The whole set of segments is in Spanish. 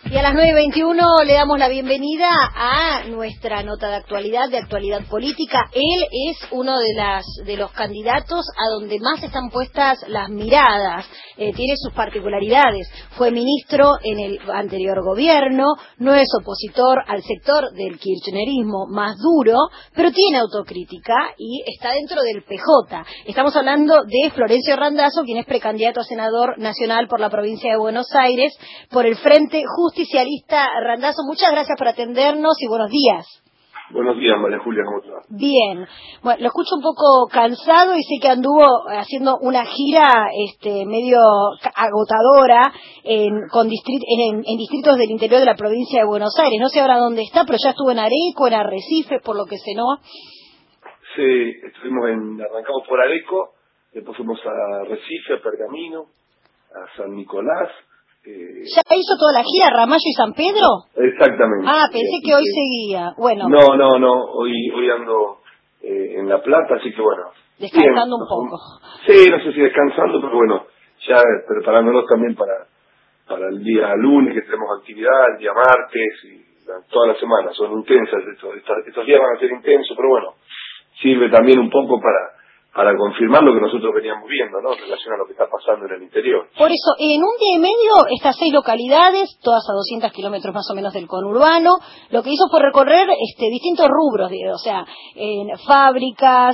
Y a las 9:21 le damos la bienvenida a nuestra nota de actualidad política. Él es uno de los candidatos a donde más están puestas las miradas. Tiene sus particularidades. Fue ministro en el anterior gobierno, no es opositor al sector del kirchnerismo más duro, pero tiene autocrítica y está dentro del PJ. Estamos hablando de Florencio Randazzo, quien es precandidato a senador nacional por la provincia de Buenos Aires, por el Frente Justicialista. Randazzo, muchas gracias por atendernos y buenos días. Buenos días, María Julia, ¿cómo te va? Bien, bueno, lo escucho un poco cansado y sé que anduvo haciendo una gira medio agotadora en distritos del interior de la provincia de Buenos Aires. No sé ahora dónde está, pero ya estuvo en Areco, en Arrecife, por lo que sé, ¿no? Sí, arrancamos por Areco, después fuimos a Arrecife, a Pergamino, a San Nicolás. ¿Ya hizo toda la gira, Ramallo y San Pedro? Exactamente. Ah, pensé que hoy seguía. Bueno. No, hoy ando en La Plata, así que bueno. Descansando bien, un poco. Sí, no sé si descansando, pero bueno, ya preparándonos también para el día lunes, que tenemos actividad, el día martes y toda la semana. Son intensas, estos días van a ser intensos, pero bueno, sirve también un poco para confirmar lo que nosotros veníamos viendo, ¿no? En relación a lo que está pasando en el interior. Por eso, en un día y medio, estas 6 localidades, todas a 200 kilómetros más o menos del conurbano, lo que hizo fue recorrer distintos rubros, o sea, en fábricas,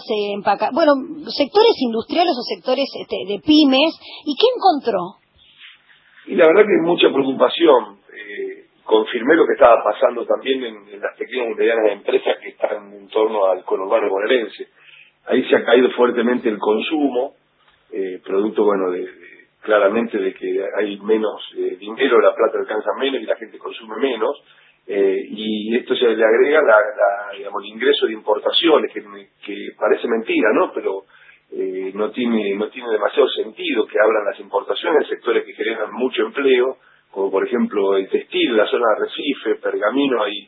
sectores industriales o sectores de pymes. ¿Y qué encontró? Y la verdad que hay mucha preocupación. Confirmé lo que estaba pasando también en las pequeñas y medianas empresas que están en torno al conurbano bonaerense. Ahí se ha caído fuertemente el consumo, producto, claramente de que hay menos dinero, la plata alcanza menos y la gente consume menos, y esto se le agrega el ingreso de importaciones, que parece mentira, ¿no? Pero no tiene demasiado sentido que hablan las importaciones, sectores que generan mucho empleo, como por ejemplo el textil, la zona de Arrecife, Pergamino, hay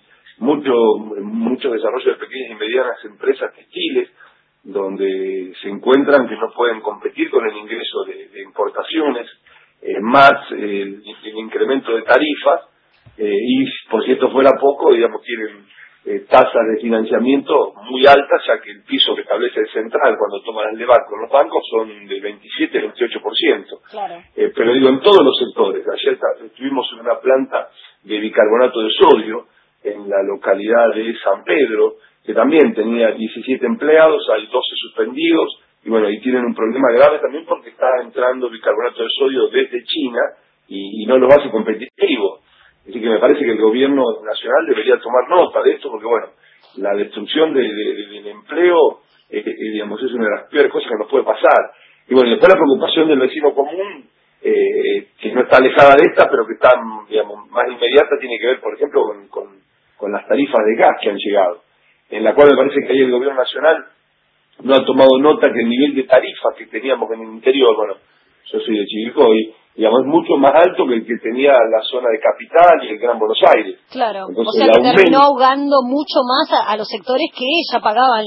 mucho desarrollo de pequeñas y medianas empresas textiles, donde se encuentran que no pueden competir con el ingreso de importaciones, más el incremento de tarifas, y por si esto fuera poco, tienen tasas de financiamiento muy altas, ya que el piso que establece el central cuando toman el debate con los bancos son del 27-28%. Claro. Pero en todos los sectores. Ayer estuvimos en una planta de bicarbonato de sodio en la localidad de San Pedro, que también tenía 17 empleados, hay 12 suspendidos, y tienen un problema grave también porque está entrando bicarbonato de sodio desde China y no lo hace competitivo. Así que me parece que el gobierno nacional debería tomar nota de esto, porque la destrucción del empleo, es una de las peores cosas que nos puede pasar. Y después la preocupación del vecino común, que no está alejada de esta, pero que está, más inmediata, tiene que ver, por ejemplo, con las tarifas de gas que han llegado, en la cual me parece que ahí el gobierno nacional no ha tomado nota que el nivel de tarifas que teníamos en el interior, yo soy de Chivilcoy, es mucho más alto que el que tenía la zona de Capital y el Gran Buenos Aires. Claro, entonces, o sea que terminó ahogando mucho más a los sectores que ya pagaban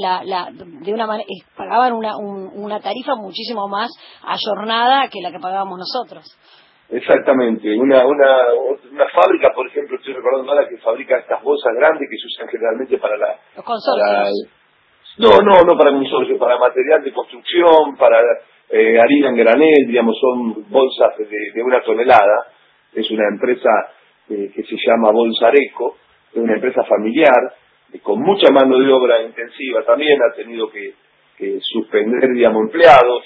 pagaban una tarifa muchísimo más ayornada que la que pagábamos nosotros. Exactamente, una fábrica, por ejemplo, estoy recordando la que fabrica estas bolsas grandes que se usan generalmente para los consorcios. No para consorcios, para material de construcción, para harina en granel, son bolsas de 1 tonelada. Es una empresa que se llama Bolsareco, es una empresa familiar, con mucha mano de obra intensiva también, ha tenido que suspender, empleados,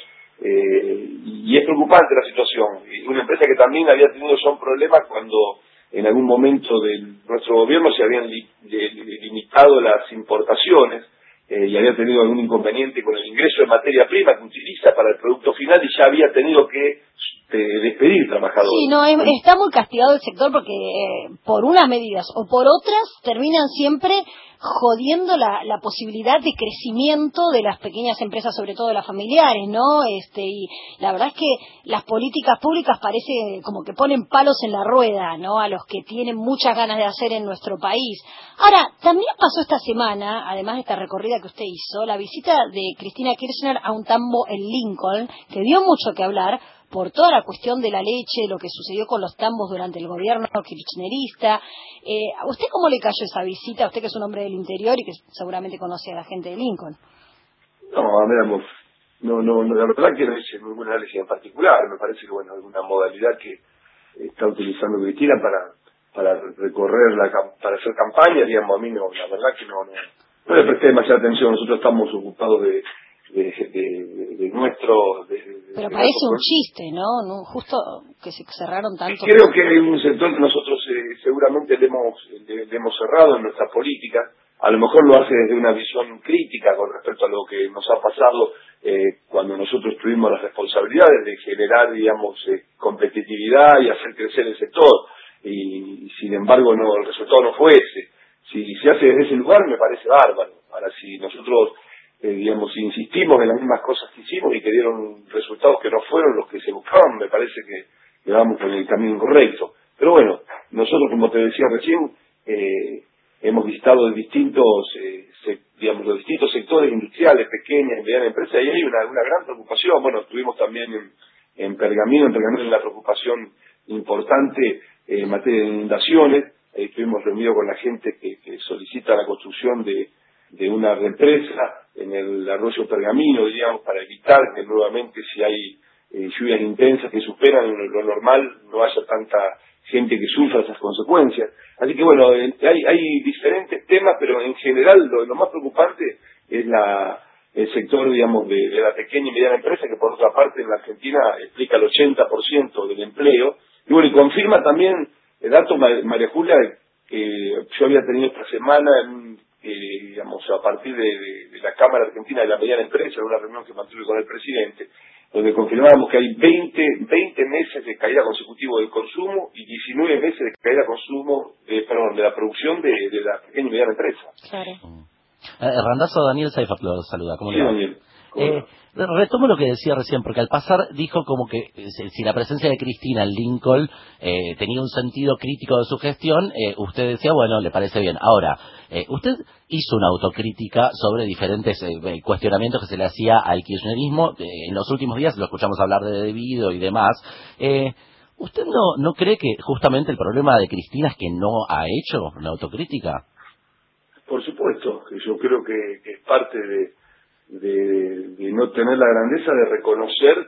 y es preocupante la situación. Una empresa que también había tenido problemas cuando en algún momento de nuestro gobierno se habían limitado las importaciones, y había tenido algún inconveniente con el ingreso de materia prima que utiliza para el producto final y ya había tenido que despedir trabajadores. Sí, está muy castigado el sector porque por unas medidas o por otras terminan siempre jodiendo la posibilidad de crecimiento de las pequeñas empresas, sobre todo de las familiares, ¿no? Y la verdad es que las políticas públicas parece como que ponen palos en la rueda, ¿no? A los que tienen muchas ganas de hacer en nuestro país. Ahora, también pasó esta semana, además de esta recorrida que usted hizo, la visita de Cristina Kirchner a un tambo en Lincoln, que dio mucho que hablar, por toda la cuestión de la leche, lo que sucedió con los tambos durante el gobierno kirchnerista. ¿A usted cómo le cayó esa visita? Usted que es un hombre del interior y que seguramente conoce a la gente de Lincoln. No, veamos, no, la verdad que no hice ningún análisis en particular. Me parece que, bueno, es una modalidad que está utilizando Cristina para recorrer, para hacer campaña, digamos. A mí no, la verdad que no le presté demasiada atención. Nosotros estamos ocupados de nuestro... Pero parece un chiste, ¿no? Justo que se cerraron tanto. Creo que hay un sector que nosotros seguramente le hemos cerrado en nuestra política. A lo mejor lo hace desde una visión crítica con respecto a lo que nos ha pasado cuando nosotros tuvimos las responsabilidades de generar, digamos, competitividad y hacer crecer el sector. Y sin embargo el resultado no fue ese. Si se hace desde ese lugar me parece bárbaro. Ahora, si nosotros digamos, insistimos en las mismas cosas que hicimos y que dieron resultados que no fueron los que se buscaban, me parece que vamos por el camino incorrecto. Pero bueno, nosotros, como te decía recién, hemos visitado los distintos sectores industriales, pequeñas y medianas empresas, y hay una gran preocupación. Bueno, estuvimos también en Pergamino hay una preocupación importante en materia de inundaciones. Ahí estuvimos reunidos con la gente que solicita la construcción de una represa en el arroyo Pergamino, digamos, para evitar que nuevamente, si hay lluvias intensas que superan lo normal, no haya tanta gente que sufra esas consecuencias. Así que bueno, hay diferentes temas, pero en general lo más preocupante es el sector, digamos, de la pequeña y mediana empresa, que por otra parte en la Argentina explica el 80% del empleo. Y bueno, y confirma también el dato, María Julia, que yo había tenido esta semana digamos, a partir de la Cámara Argentina de la Mediana Empresa, en una reunión que mantuve con el presidente, donde confirmábamos que hay 20 meses de caída consecutiva del consumo y 19 meses de caída de la producción de la pequeña y mediana empresa. Claro. Randazzo, Daniel Saifat lo saluda. ¿Cómo le va? Daniel. Retomo lo que decía recién, porque al pasar dijo como que si la presencia de Cristina en Lincoln tenía un sentido crítico de su gestión, usted decía, bueno, le parece bien. Ahora, usted hizo una autocrítica sobre diferentes cuestionamientos que se le hacía al kirchnerismo. En los últimos días lo escuchamos hablar de debido y demás. ¿Usted no cree que justamente el problema de Cristina es que no ha hecho una autocrítica? Por supuesto, que yo creo que es parte de no tener la grandeza de reconocer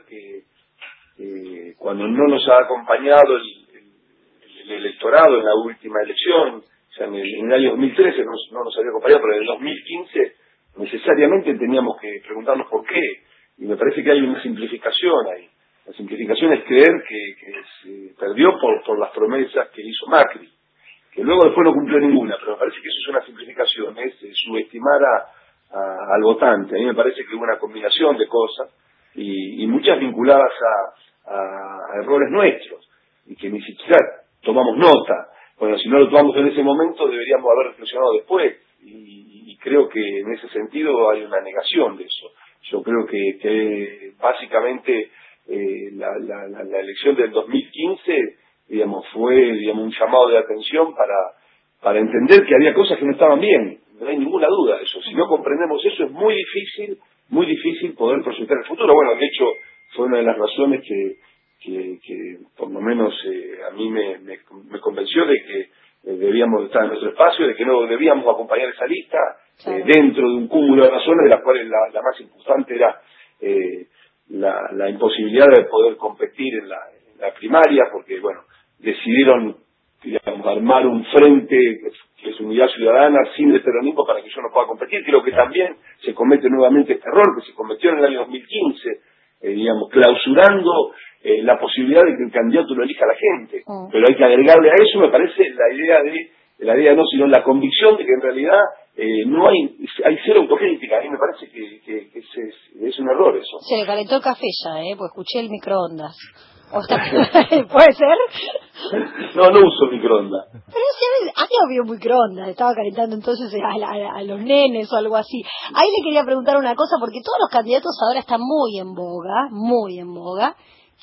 que cuando no nos ha acompañado el electorado en la última elección, o sea, en el año 2013 no nos había acompañado, pero en el 2015 necesariamente teníamos que preguntarnos por qué, y me parece que hay una simplificación ahí. La simplificación es creer que se perdió por las promesas que hizo Macri, que luego después no cumplió ninguna, pero me parece que eso es una simplificación, es subestimar al votante. A mí me parece que hubo una combinación de cosas y muchas vinculadas a errores nuestros y que ni siquiera tomamos nota. Bueno, si no lo tomamos en ese momento deberíamos haber reflexionado después y creo que en ese sentido hay una negación de eso. Yo creo que básicamente la elección del 2015 digamos fue un llamado de atención para entender que había cosas que no estaban bien. No hay ninguna duda de eso. Si no comprendemos eso es muy difícil poder proyectar el futuro. Bueno, de hecho fue una de las razones que por lo menos a mí me convenció de que debíamos estar en nuestro espacio, de que no debíamos acompañar esa lista, dentro de un cúmulo de razones, de las cuales la más importante era la imposibilidad de poder competir en la primaria, porque bueno, decidieron, digamos, armar un frente que es Unidad Ciudadana sin el peronismo para que yo no pueda competir. Creo que también se comete nuevamente este error que se cometió en el año 2015, digamos, clausurando la posibilidad de que el candidato lo elija la gente. Pero hay que agregarle a eso, me parece, la idea no, sino la convicción de que en realidad no hay cero autocrítica. A mí me parece que es un error eso. Se le calentó el café ya, pues escuché el microondas. ¿Puede ser? No uso microondas. Pero si había un microondas, estaba calentando entonces a los nenes o algo así. Ahí le quería preguntar una cosa, porque todos los candidatos ahora están muy en boga. ¿Qué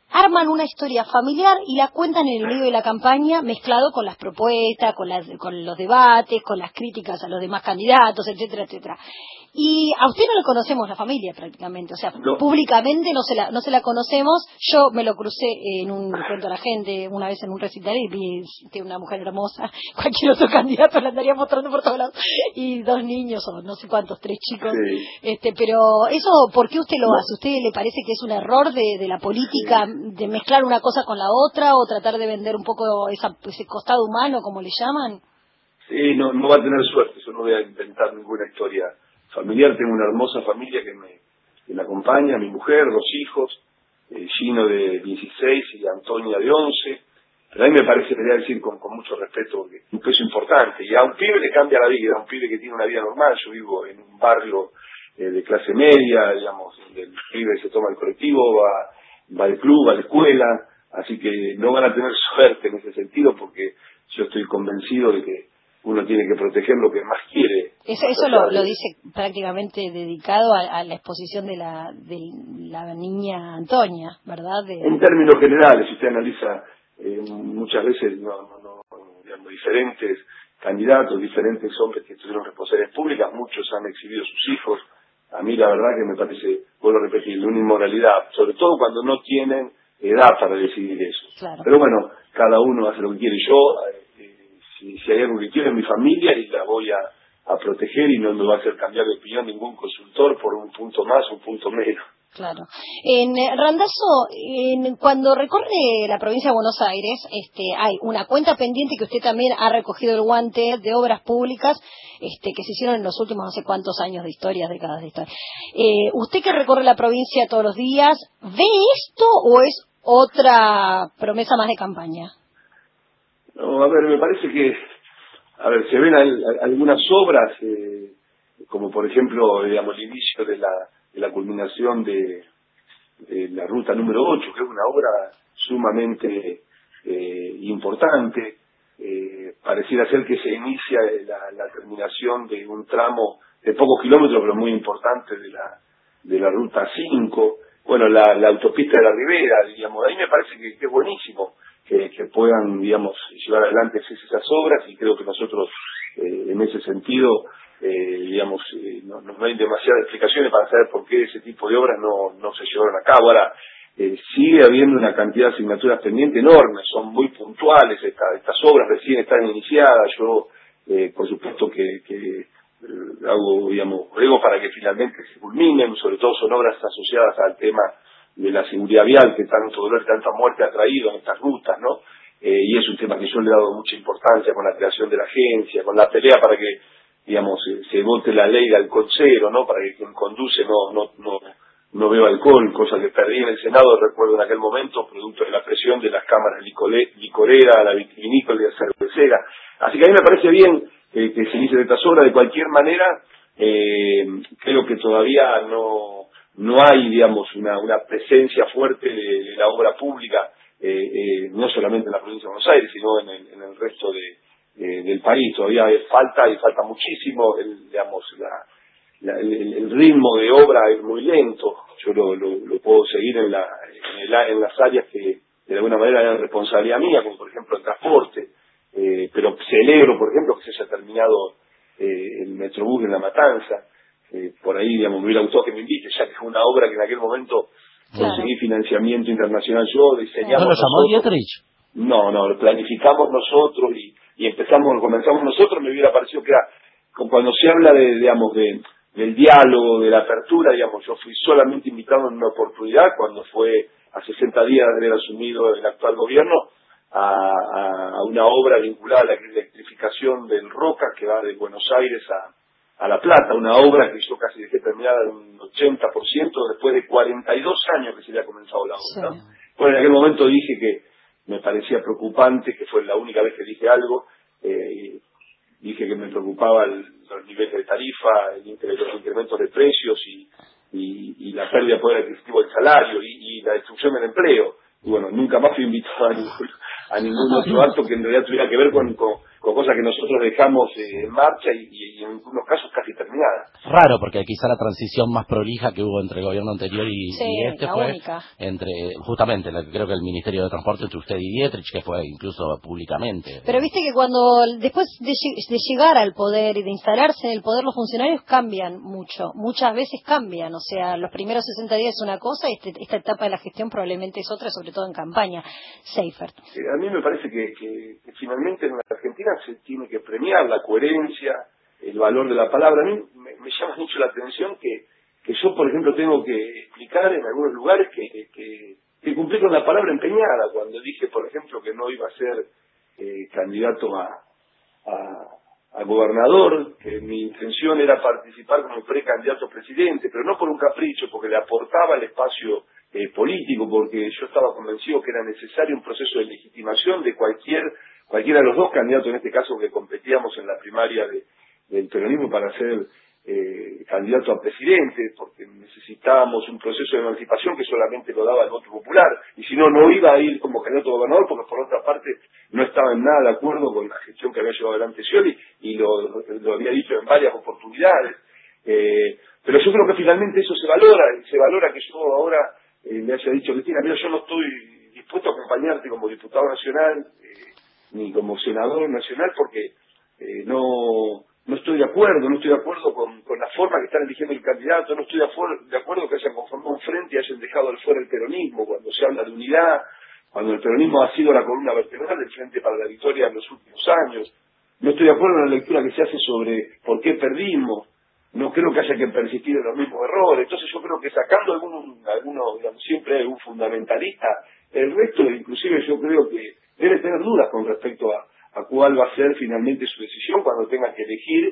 arman una historia familiar y la cuentan en el medio de la campaña, mezclado con las propuestas, con los debates, con las críticas a los demás candidatos, etcétera, etcétera. Y a usted no le conocemos la familia prácticamente, o sea, No. públicamente no se la conocemos. Yo me lo crucé en le cuento a la gente, una vez en un recital y vi que una mujer hermosa, cualquier otro candidato la andaría mostrando por todos lados, y 2 niños o no sé cuántos, 3 chicos. Sí. Pero eso, ¿por qué usted lo No. hace? ¿Usted le parece que es un error de la política, de mezclar una cosa con la otra o tratar de vender un poco ese costado humano, como le llaman? Sí, no va a tener suerte, yo no voy a inventar ninguna historia familiar. Tengo una hermosa familia que me acompaña, mi mujer, 2 hijos, Gino de 16 y Antonia de 11. Pero a mí me parece, quería decir con mucho respeto, que un peso importante, y a un pibe le cambia la vida, a un pibe que tiene una vida normal. Yo vivo en un barrio de clase media, digamos, donde el pibe se toma el colectivo, va al club, va a la escuela, así que no van a tener suerte en ese sentido, porque yo estoy convencido de que uno tiene que proteger lo que más quiere. Eso lo dice prácticamente dedicado a la exposición de la niña Antonia, ¿verdad? En términos generales, si usted analiza muchas veces digamos, diferentes candidatos, diferentes hombres que tuvieron responsabilidades públicas, muchos han exhibido sus hijos. A mí la verdad que me parece, vuelvo a repetir, una inmoralidad, sobre todo cuando no tienen edad para decidir eso. Claro. Pero bueno, cada uno hace lo que quiere. Yo, si hay algo que quiero en mi familia, y la voy a proteger, y no me va a hacer cambiar de opinión ningún consultor por un punto más, un punto menos. Claro. Randazzo, cuando recorre la provincia de Buenos Aires, hay una cuenta pendiente que usted también ha recogido el guante de obras públicas, que se hicieron en los últimos no sé cuántos años de historia, décadas de historia. Usted que recorre la provincia todos los días, ¿ve esto o es otra promesa más de campaña? No, a ver, me parece que, se ven algunas obras, como por ejemplo, digamos, el inicio de la culminación de la ruta número 8, que es una obra sumamente importante. Pareciera ser que se inicia la terminación de un tramo de pocos kilómetros, pero muy importante, de la ruta 5. Bueno, la autopista de la Ribera, digamos, ahí me parece que es buenísimo que puedan, digamos, llevar adelante esas obras, y creo que nosotros, en ese sentido, digamos, no hay demasiadas explicaciones para saber por qué ese tipo de obras no se llevaron a cabo. Ahora, sigue habiendo una cantidad de asignaturas pendientes enormes, son muy puntuales estas obras, recién están iniciadas. Yo, por supuesto que hago, digamos, ruego para que finalmente se culminen, sobre todo son obras asociadas al tema de la seguridad vial, que tanto dolor, tanta muerte ha traído en estas rutas, ¿no? Y es un tema que yo le he dado mucha importancia, con la creación de la agencia, con la pelea para que, digamos, se vote la ley de alcohol cero, ¿no? Para que quien conduce no beba alcohol, cosa que perdí en el Senado, recuerdo en aquel momento, producto de la presión de las cámaras licoreras, la vitivinícola y la cervecera. Así que a mí me parece bien que se inicie estas obras. De cualquier manera, creo que todavía no hay, digamos, una presencia fuerte de la obra pública, no solamente en la provincia de Buenos Aires, sino en el resto del país. Todavía falta muchísimo, digamos, el ritmo de obra es muy lento. Yo lo puedo seguir en las áreas que de alguna manera eran responsabilidad mía, como por ejemplo el transporte, pero celebro, por ejemplo, que se haya terminado el Metrobús en La Matanza. Por ahí, digamos, me hubiera gustado que me invite, ya que es una obra que en aquel momento conseguí financiamiento internacional yo, diseñamos. ¿No lo llamó Dietrich? No, lo planificamos nosotros y comenzamos nosotros. Me hubiera parecido que era, cuando se habla del diálogo, de la apertura, digamos, yo fui solamente invitado en una oportunidad, cuando fue a 60 días de haber asumido el actual gobierno, a una obra vinculada a la electrificación del Roca, que va de Buenos Aires a La Plata, una obra que yo casi dejé terminada en un 80%, después de 42 años que se había comenzado la obra. Sí. Bueno, en aquel momento dije que me parecía preocupante, que fue la única vez que dije algo, dije que me preocupaba los niveles de tarifa, los incrementos de precios y la pérdida de poder adquisitivo del salario y la destrucción del empleo. Y bueno, nunca más fui invitado a ningún otro acto que en realidad tuviera que ver con cosas que nosotros dejamos en marcha y en algunos casos casi terminados. determinada. Raro, porque quizá la transición más prolija que hubo entre el gobierno anterior y este la fue única. entre, justamente, creo que el Ministerio de Transporte entre usted y Dietrich, que fue incluso públicamente. Pero viste que cuando, después de llegar al poder y de instalarse en el poder, los funcionarios cambian mucho, muchas veces cambian, o sea, los primeros 60 días es una cosa y esta etapa de la gestión probablemente es otra, sobre todo en campaña. Seifert. A mí me parece que finalmente en la Argentina se tiene que premiar la coherencia, el valor de la palabra. A mí me llama mucho la atención que yo, por ejemplo, tengo que explicar en algunos lugares que cumplí con la palabra empeñada cuando dije, por ejemplo, que no iba a ser candidato a gobernador, que mi intención era participar como precandidato a presidente, pero no por un capricho, porque le aportaba el espacio político, porque yo estaba convencido que era necesario un proceso de legitimación de cualquiera de los dos candidatos, en este caso que competíamos en la primaria del peronismo para ser candidato a presidente, porque necesitábamos un proceso de emancipación que solamente lo daba el voto popular, y si no, no iba a ir como candidato a gobernador, porque por otra parte no estaba en nada de acuerdo con la gestión que había llevado adelante Scioli, y lo había dicho en varias oportunidades. Pero yo creo que finalmente eso se valora que yo ahora me haya dicho, Cristina, mira, yo no estoy dispuesto a acompañarte como diputado nacional, ni como senador nacional, porque no estoy de acuerdo con la forma que están eligiendo el candidato, no estoy de acuerdo que hayan conformado un frente y hayan dejado al fuera el peronismo, cuando se habla de unidad, cuando el peronismo ha sido la columna vertebral del Frente para la Victoria en los últimos años. No estoy de acuerdo en la lectura que se hace sobre por qué perdimos, no creo que haya que persistir en los mismos errores. Entonces yo creo que sacando alguno, digamos, siempre hay un fundamentalista, el resto inclusive yo creo que debe tener dudas con respecto a cuál va a ser finalmente su decisión cuando tenga que elegir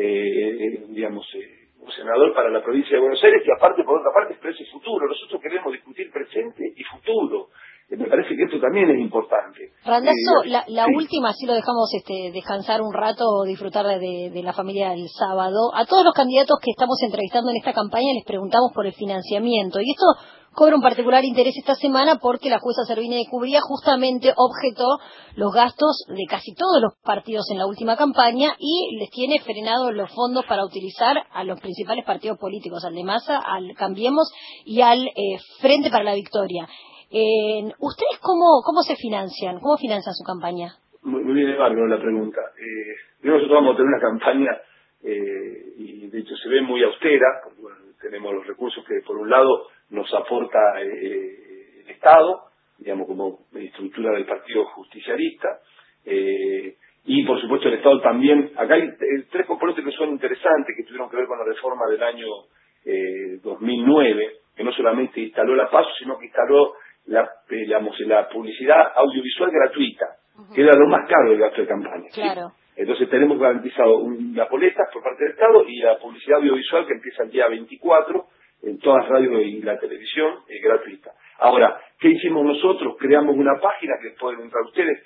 un senador para la provincia de Buenos Aires, que aparte, por otra parte, exprese futuro. Nosotros queremos discutir presente y futuro. Me parece que esto también es importante. Randazzo, la sí. última, así lo dejamos descansar un rato o disfrutar de la familia el sábado. A todos los candidatos que estamos entrevistando en esta campaña les preguntamos por el financiamiento. Y esto cobra un particular interés esta semana porque la jueza Servini de Cubría justamente objetó los gastos de casi todos los partidos en la última campaña y les tiene frenados los fondos para utilizar a los principales partidos políticos, al de Massa, al Cambiemos y al Frente para la Victoria. ¿Ustedes cómo se financian? ¿Cómo financian su campaña? Muy bien, Bárbaro, la pregunta. Nosotros vamos a tener una campaña y de hecho se ve muy austera, porque bueno, tenemos los recursos que por un lado nos aporta el Estado, digamos como estructura del Partido Justicialista, y por supuesto el Estado también. Acá hay tres componentes que son interesantes, que tuvieron que ver con la reforma del año 2009, que no solamente instaló la PASO, sino que instaló la publicidad audiovisual gratuita, que era lo más caro del gasto de campaña. Claro. ¿Sí? Entonces tenemos garantizado las boletas por parte del Estado y la publicidad audiovisual que empieza el día 24 en todas las radios y la televisión gratuita. Ahora, ¿qué hicimos nosotros? Creamos una página que pueden entrar ustedes,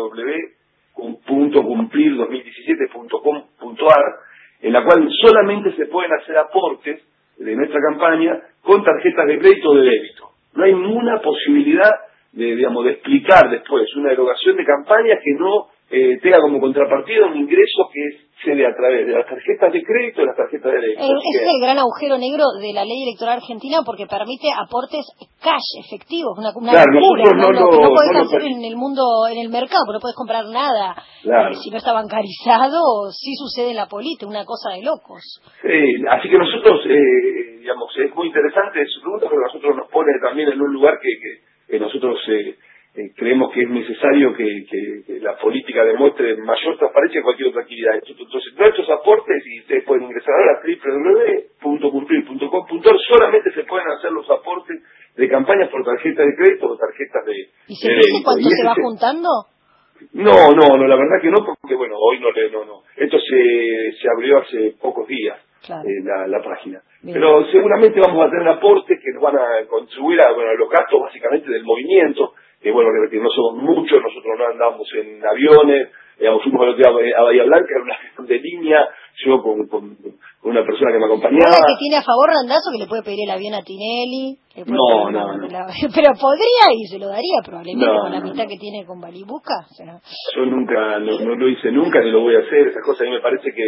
www.cumplir2017.com.ar, en la cual solamente se pueden hacer aportes de nuestra campaña con tarjetas de crédito o de débito. No hay ninguna posibilidad de explicar después una erogación de campaña que no tenga como contrapartida un ingreso que se dé a través de las tarjetas de crédito y las tarjetas de débito. Ese es el gran agujero negro de la ley electoral argentina porque permite aportes cash, efectivos, una claro, locura, no podés hacer en el mundo, en el mercado, porque no podés comprar nada. Claro. Si no está bancarizado, sí sucede en la política, una cosa de locos. Sí, así que nosotros, es muy interesante su pregunta, pero nosotros nos pone también en un lugar que nosotros creemos que es necesario que la política demuestre mayor transparencia que cualquier otra actividad. Entonces, nuestros aportes, y ustedes pueden ingresar ahora a www.cumplir.com.ar, solamente se pueden hacer los aportes de campañas por tarjetas de crédito o tarjetas de ¿Y se dice cuánto se va juntando? No, la verdad que no, porque bueno, hoy no. Esto se abrió hace pocos días, claro, la página. Bien. Pero seguramente vamos a tener aportes que nos van a contribuir a los gastos básicamente del movimiento, que bueno, que no somos muchos, nosotros no andamos en aviones, fuimos el otro día a Bahía Blanca, era una gestión de línea, yo con una persona que me acompañaba. ¿Ahora que tiene a favor Randazzo que le puede pedir el avión a Tinelli? No. Pero podría y se lo daría probablemente con la amistad que tiene con Balibuca. O sea. Yo nunca, no lo hice nunca ni lo voy a hacer, esas cosas a mí me parece que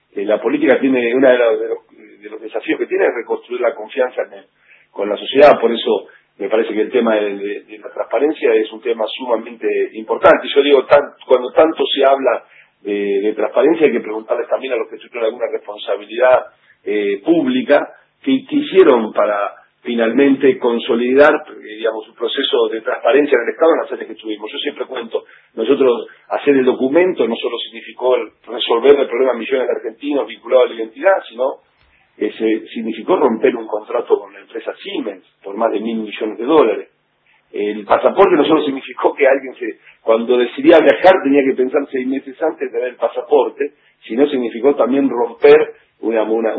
la política tiene, uno de los desafíos que tiene es reconstruir la confianza con la sociedad. Por eso me parece que el tema de la transparencia es un tema sumamente importante. Yo digo, cuando tanto se habla de transparencia, hay que preguntarles también a los que tuvieron alguna responsabilidad pública, que hicieron para finalmente consolidar, digamos, un proceso de transparencia en el Estado en las áreas que estuvimos. Yo siempre cuento, nosotros hacer el documento no solo significó resolver el problema de millones de argentinos vinculados a la identidad, sino significó romper un contrato con la empresa Siemens por más de $1.000 millones. El pasaporte no solo significó que alguien cuando decidía viajar tenía que pensar 6 meses antes de tener el pasaporte, sino significó también romper un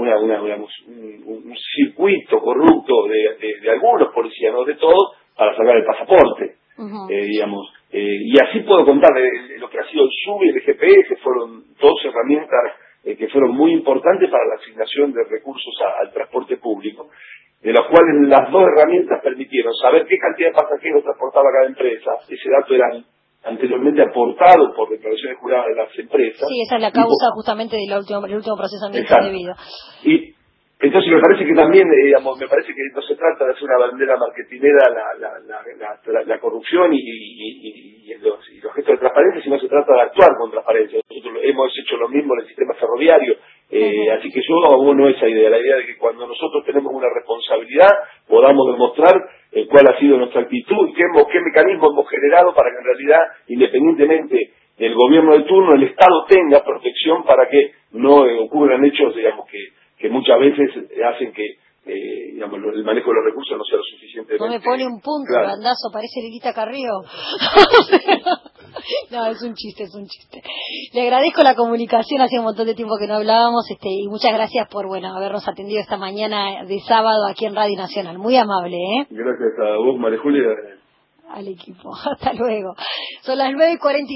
circuito corrupto de algunos policías, no de todos, para sacar el pasaporte. Y así puedo contar lo que ha sido el SUBI y el GPS, que fueron dos herramientas que fueron muy importantes para la asignación de recursos al transporte público, de los cuales las dos herramientas permitieron saber qué cantidad de pasajeros transportaba cada empresa. Ese dato era anteriormente aportado por declaraciones juradas de las empresas. Sí, esa es la causa justamente del último procesamiento debido. Y entonces me parece que también, me parece que no se trata de hacer una bandera marketinera la corrupción y los gestos de transparencia, sino se trata de actuar con transparencia. Nosotros hemos hecho lo mismo en el sistema ferroviario, así que yo abono esa idea, la idea de que cuando nosotros tenemos una responsabilidad podamos demostrar cuál ha sido nuestra actitud y qué mecanismos hemos generado para que en realidad, independientemente del gobierno de turno, el Estado tenga protección para que no ocurran hechos, digamos, que muchas veces hacen que el manejo de los recursos no sea lo suficientemente. No me pone un punto, claro. Bandazo, parece Lilita Carrió. No, es un chiste. Le agradezco la comunicación, hacía un montón de tiempo que no hablábamos, y muchas gracias por, habernos atendido esta mañana de sábado aquí en Radio Nacional. Muy amable, ¿eh? Gracias a vos, María Julia. Al equipo. Hasta luego. Son las 9:40.